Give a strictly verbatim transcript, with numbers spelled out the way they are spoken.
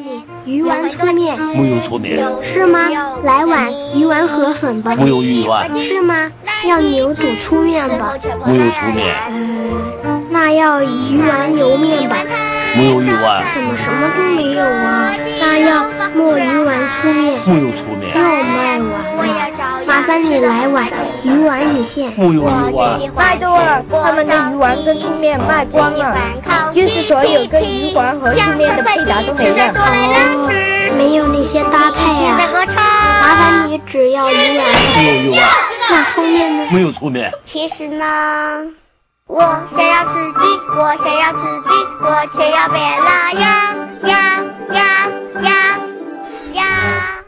你鱼丸粗面。 木有粗面。 是吗？来碗鱼丸河粉吧。 木有鱼丸。 是吗？要牛肚粗面吧。 木有粗面。 嗯，那要鱼丸油面吧。 木有鱼丸。 怎么什么都没有啊？那要墨鱼丸粗面。 木有粗面。 又卖完了，麻烦你来碗鱼丸米线。 木有鱼丸。 麦多尔，他们的鱼丸跟粗面卖光了，就是所有跟鱼丸和粗面的配搭都没了。 哦，没有那些搭配啊。麻烦你只要鱼丸。 没有鱼丸。 那粗面呢？ 没有粗面。 其实呢，我想要吃鸡，我想要吃鸡，我却要变了呀呀呀呀呀。